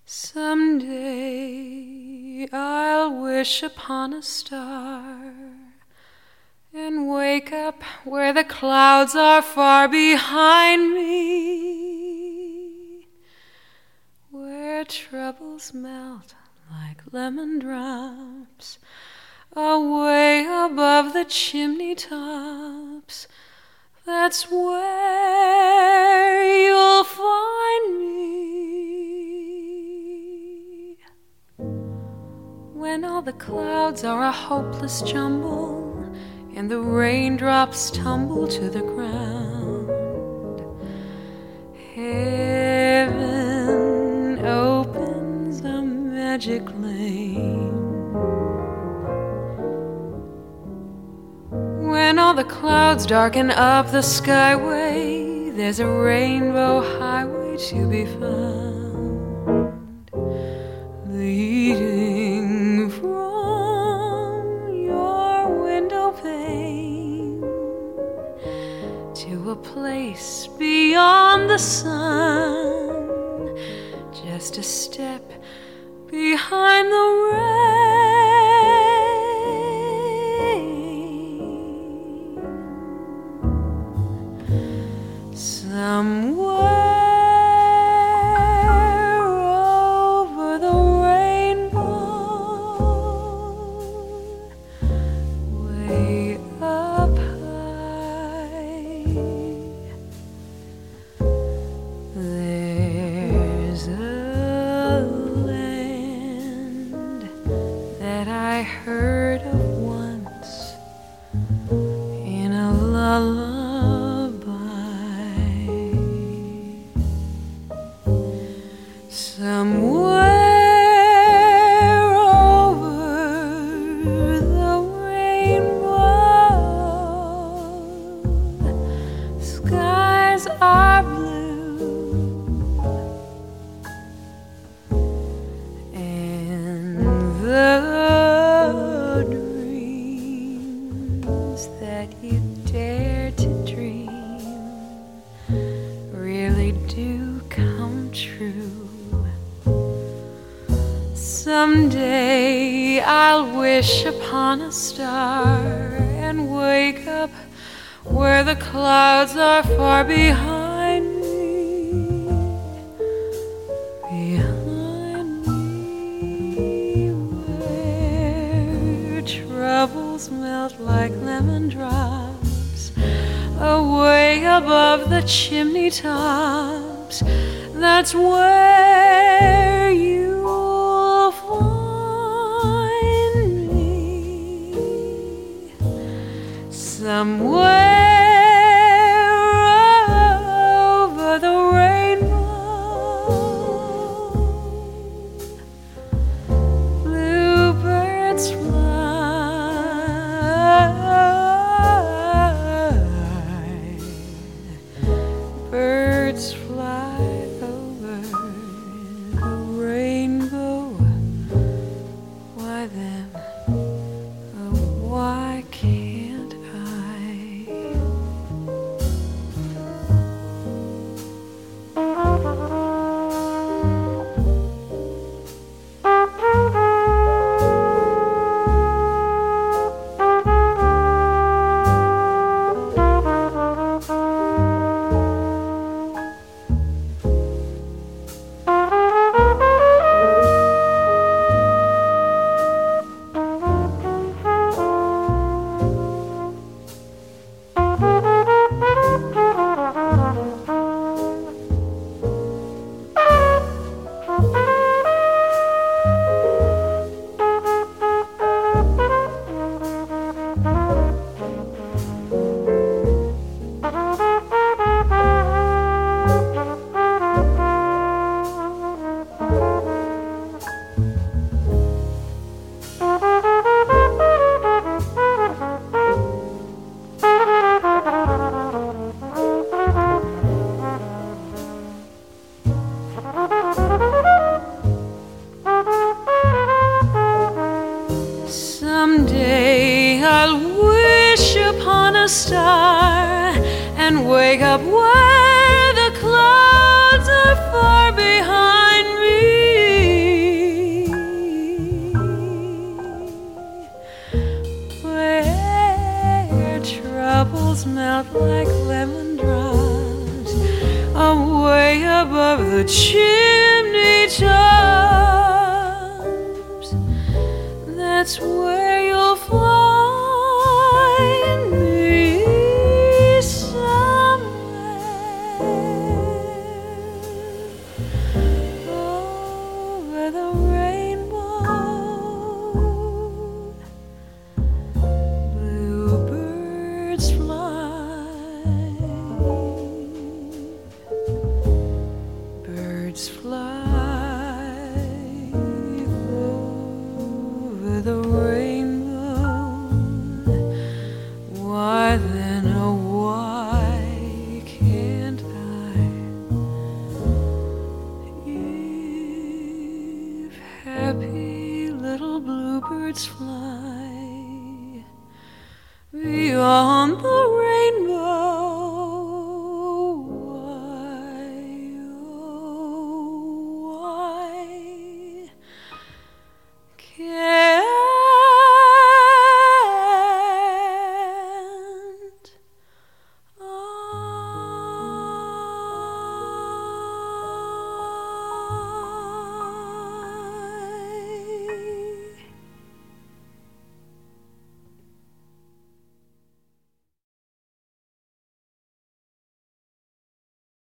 Someday I'll wish upon a star and wake up where the clouds are far behind me, where troubles melt like lemon drops away above the chimney tops. That's where you'll find me. When all the clouds are a hopeless jumble and the raindrops tumble to the ground, heaven opens a magic lane. When all the clouds darken up the skyway, there's a rainbow highway to be found, leading from your window pane to a place beyond the sun, just a step behind the rain. Somewhere over the rainbow, way up high, there's a land that I heard of once in a lullaby. Somewhere over the rainbow, skies are blue, and the dreams that you dare to dream really do come true. Someday I'll wish upon a star and wake up where the clouds are far behind me, where troubles melt like lemon drops away above the chimney tops. That's where you'll find me, somewhere over the rainbow. Bluebirds fly, birds fly over the rainbow. Why then, oh, why can't I? the chimney tops. That's where you'll find me somewhere over the rainbow. Bluebirds fly, birds fly over the rainbow. Why then, oh why can't I? If happy little bluebirds fly beyond the